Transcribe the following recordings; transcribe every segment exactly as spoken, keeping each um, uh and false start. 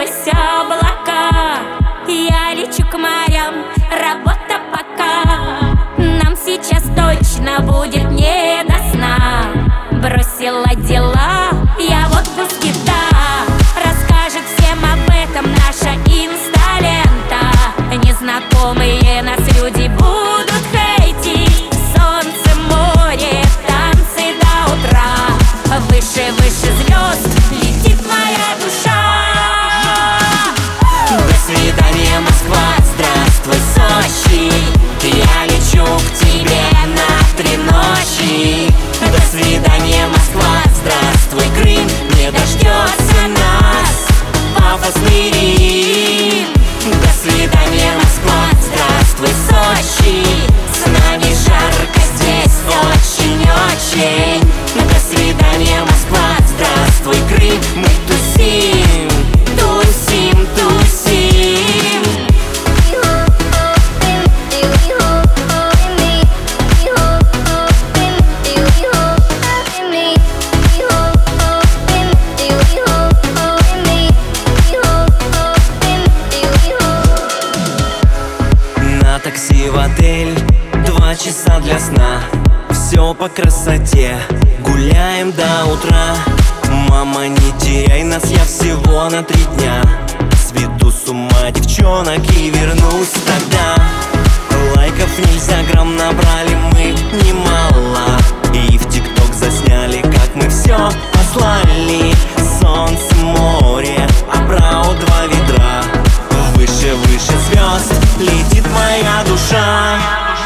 сквозь облака. Я лечу к морям, работа пока. Нам сейчас точно будет не до сна. Бросила дела, я в отпуске, да. Расскажет всем об этом наша инсталента. Незнакомые нас люди будут хейтить. Солнце, море, танцы до утра. Выше, выше звезд летит моя душа. До свидания, Москва, здравствуй, Сочи. Я лечу к тебе на три ночи. До свидания, Москва, здравствуй, Крым. Не дождется нас пафосный Рим. До свидания, Москва, здравствуй, Сочи. С нами жарко здесь очень-очень. До свидания, Москва, здравствуй, Крым. Мы тусим, тусим, тусим. На такси в отель, два часа для сна. Все по красоте, гуляем до утра. Мама, не теряй нас, я всего на три дня. Сведу с ума девчонок и вернусь тогда. Лайков нельзя, грамм набрали мы немало. И в тикток засняли, как мы все послали. Солнце, море, абрау, два ведра. Выше, выше звезд летит моя душа.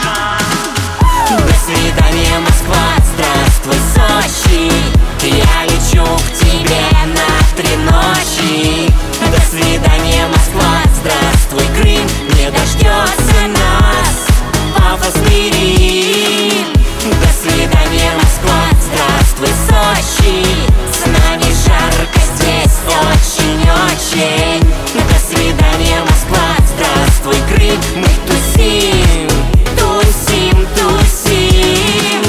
До свидания, Москва, здравствуй, Сочи. Я лечу к тебе на три ночи. До свидания, Москва, здравствуй, Крым. Не дождется нас пафосный Рим. До свидания, Москва, здравствуй, Сочи. С нами жарко здесь очень-очень. До свидания, Москва, здравствуй, Крым. Мы тусим, тусим, тусим.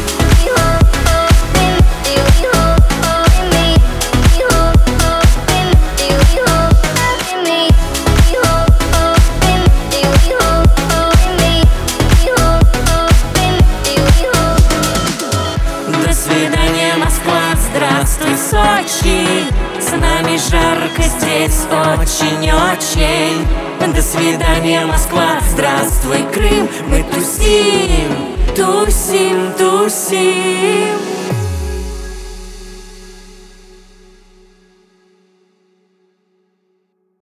До свидания, Москва, здравствуй, Сочи. С нами жарко здесь очень-очень. До свидания, Москва, здравствуй, Крым. Мы тусим, тусим, тусим.